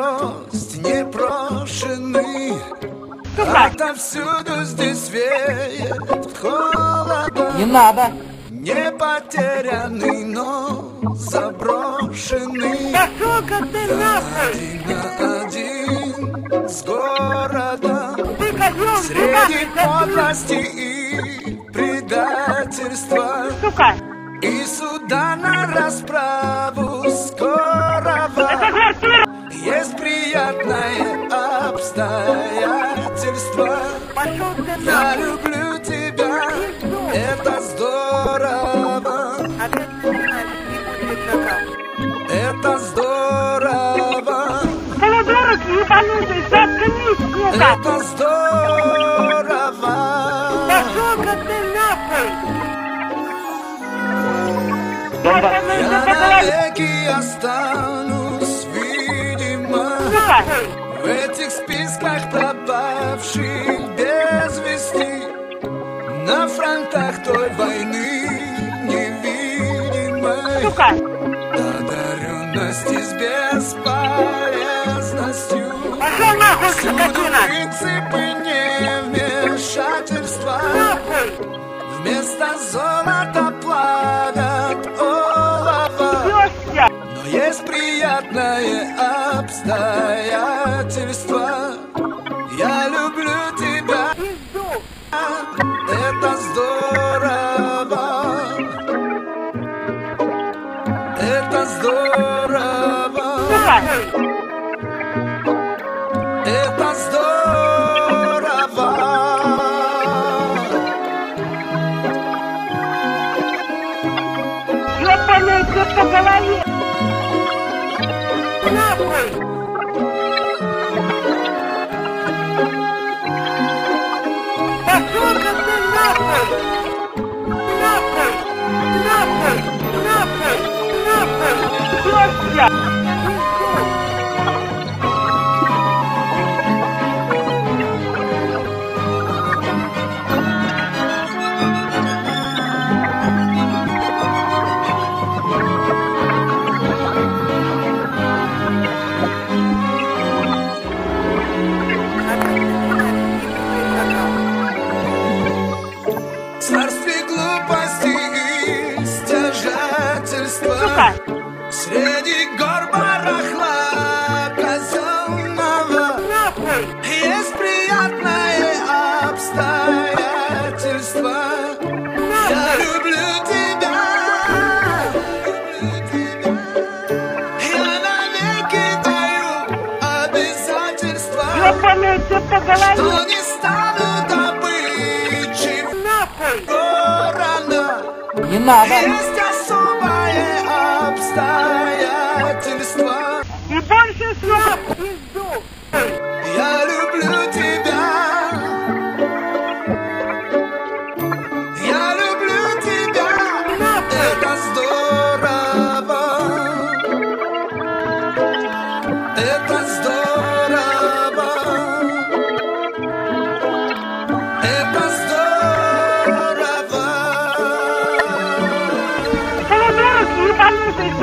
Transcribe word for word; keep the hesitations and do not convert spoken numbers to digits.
гость непрошенный. Отовсюду здесь веет холодом. Не надо. Не потерянный, но заброшенный. Пошел-ка ты нахуй! Один на один с городом. Ты козел, Среди подлости и предательства. сука! И суда на расправу скорого. Есть приятное обстоятельство. Пошел ты Я нахуй! люблю тебя, это здорово. А ты знаешь, не будет какал. Это здорово. Голодорок ебанутый, заткнись, сука! Это здорово. Пошел-ка ты нахуй! Я навеки останусь, видимо, в этих списках пропавших без вести, на фронтах той войны невидимой. Сука! Одаренности с бесполезностью. Пошел нахуй, Всюду скотина! принципы невмешательства. Нахуй! Вместо золота плавят олово. Ёшься! Но есть приятное обстоятельство. Я люблю тебя, Пизду! это здорово. Это здорово. Сука! Это здорово. Ёбаный ты по голове! Нахуй! Пошел-ка ты нахуй! Нахуй! Нахуй! Нахуй! Нахуй! Ёшься! В царстве глупости и стяжательства. Сука! Среди гор барахла казенного Нахуй! есть приятное обстоятельство. Я люблю тебя, люблю тебя. Я навеки даю обязательства, Ёбаный ты по голове! что не стану добычей Нахуй! ворона. Не надо! Есть особое обстоятельство. И больше, сука, пизду! Я люблю тебя. Я люблю тебя. Это здорово. Это здорово. Это здорово. Голодорок ебанутый,